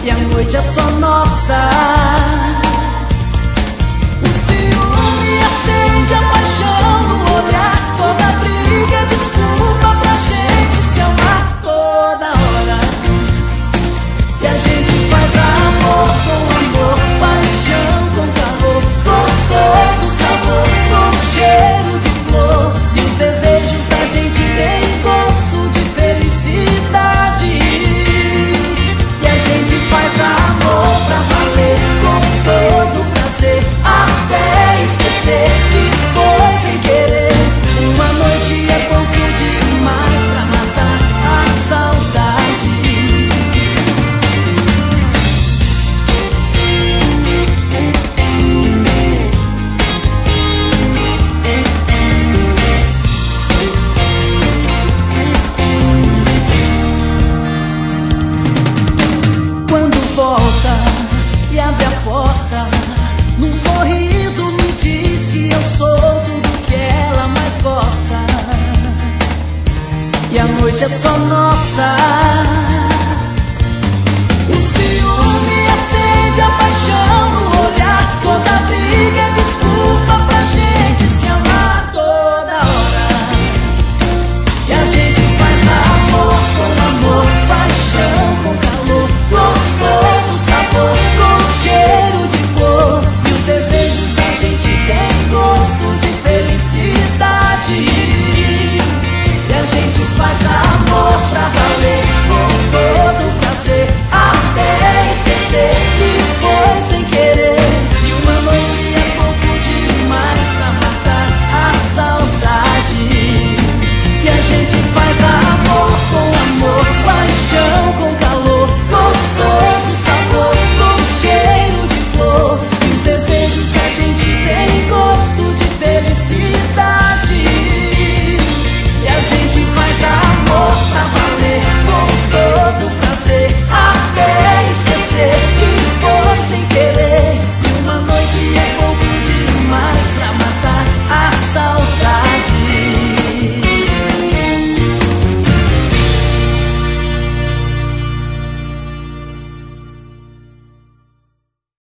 e a noite é só nossa. O ciúme acende a paixão no olhar, toda briga é desculpa pra gente se amar toda hora. E a gente faz amor com amor, paixão com calor, gostoso sabor com cheiro de flor. E os desejos da gente têm gosto de felicidade. E a gente faz amor pra valer, com todo prazer, até esquecer que foi sem querer. Uma noite é pouco demais pra matar a saudade. Quando volta e abre a porta, num sorriso me diz que eu sou tudo que ela mais gosta. E a noite é só nossa.